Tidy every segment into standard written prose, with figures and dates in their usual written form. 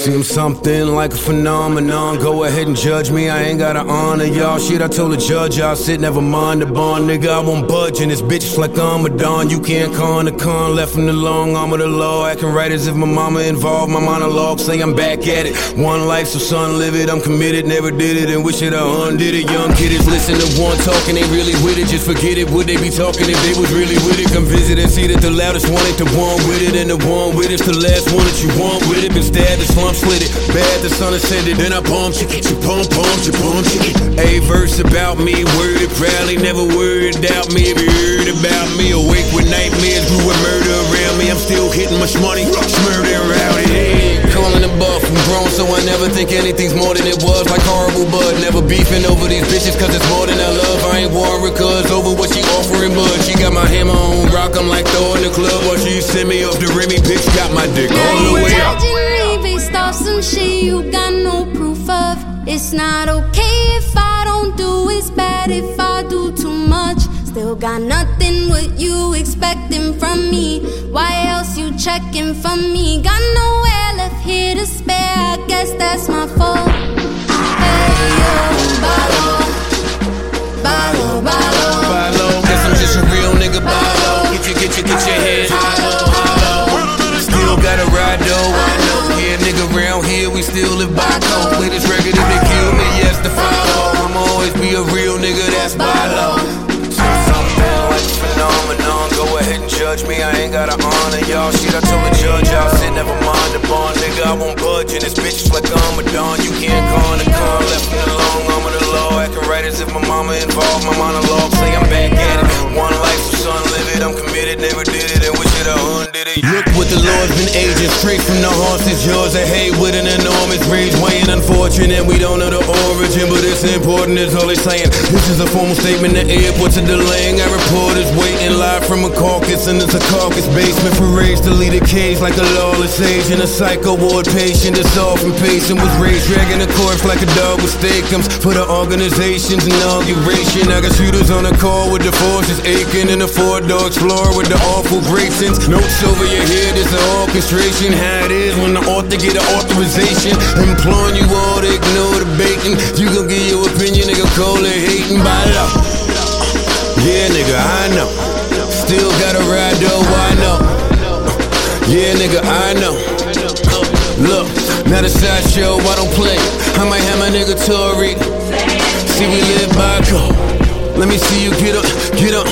Seem something like a phenomenon. Go ahead and judge me, I ain't gotta honor y'all. Shit, I told the judge I'll sit, never mind the bond. Nigga, I won't budge in this bitch, it's like I'm a don. You can't con the con, left from the long arm of the law. Acting right as if my mama involved. My monologue say I'm back at it. One life, so son, live it. I'm committed, never did it, and wish that I undid it. Young kiddies listen to one talking, ain't really with it. Just forget it, would they be talking if they was really with it? Come visit and see that the loudest one ain't the one with it, and the one with it's the last one that you want with it. Been stabbed, the slump slit it. Bad, the sun ascended, then I bumped you, get you pump, you pump, you get. A verse about me, worded proudly, never worried about me. If you heard about me, awake with nightmares, grew with murder around me. I'm still hitting much money, smurder around it. Hey, calling the buff, I'm grown, so I never think anything's more than it was. Like horrible bud, never beefing over these bitches, cause it's more than I love. I ain't worried, cause over what she offering, bud. She got my hammer on rock, I'm like throwing the club while she send me off the Remy, bitch, got my dick all the way up. Judging me based off some shit you got no proof of. It's not okay if I don't do, it's bad if I do too much. Still got nothing what you expecting from me. Why else you checking for me? Got nowhere left here to spare, I guess that's my fault. Hey yo, balo, balo, balo, balo. Guess I'm just a real nigga, balo. Get your head hollow. Still gotta ride though, I know. Yeah, nigga, round here we still live by code. Play this record if they kill me, yes, to follow. I'ma always be a real nigga, that's by law. Something like a phenomenon. Go ahead and judge me, I ain't gotta honor y'all. Shit, I told the judge I'll sit, never mind the bond. Nigga, I won't budge in this bitch, it's like I'm a don. You can't con the con, left in the long arm of the law. Acting right as if my mama involved. My monologue say I'm back at it. One life, so son, live it. I'm committed, never did it, and wish that I undid it. Look what the Lord's been aging, straight from the heart. It's yours a hate with an enormous rage. Weighing unfortunate, we don't know the origin, but it's important, that's all they saying. This is a formal statement, the airports are delaying. Our reporters waiting live from a caucus, and it's a caucus basement for rage to lead a cage like a lawless age. And a psycho ward patient that's often patient was raised, dragging a corpse like a dog with steakums for the organization's inauguration. I got shooters on the call with the forces aching, and a four-door Explorer with the awful gracings. Notes over your head, it's an orchestration. How it is when the author get an authorization. Imploring you all to ignore the bacon. You gon' give your opinion, nigga, call it hating by law. Yeah, nigga, I know. Still gotta ride though, I know. Yeah, nigga, I know. Look, now the sideshow, I don't play. I might have my nigga Tory. See, we live by code. Let me see you get up, get up.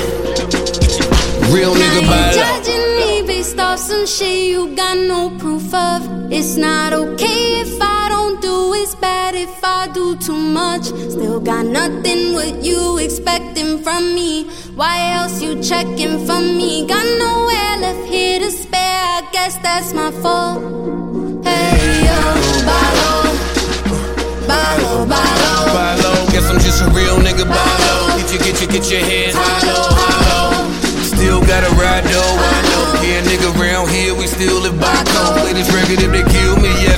Real nigga by law. Judging me based off some shit you got no proof of. It's not okay if I don't do, it's bad if I do too much. Still got nothing what you expecting from me. Why else you checking for me? Got nowhere left here to spare, I guess that's my fault. Hey yo, balo, balo, balo, balo. Guess I'm just a real nigga, balo. Get your head hollow. Still gotta ride though, I know. Yeah, nigga, round here we still live by code. Play this record if they kill me, yeah.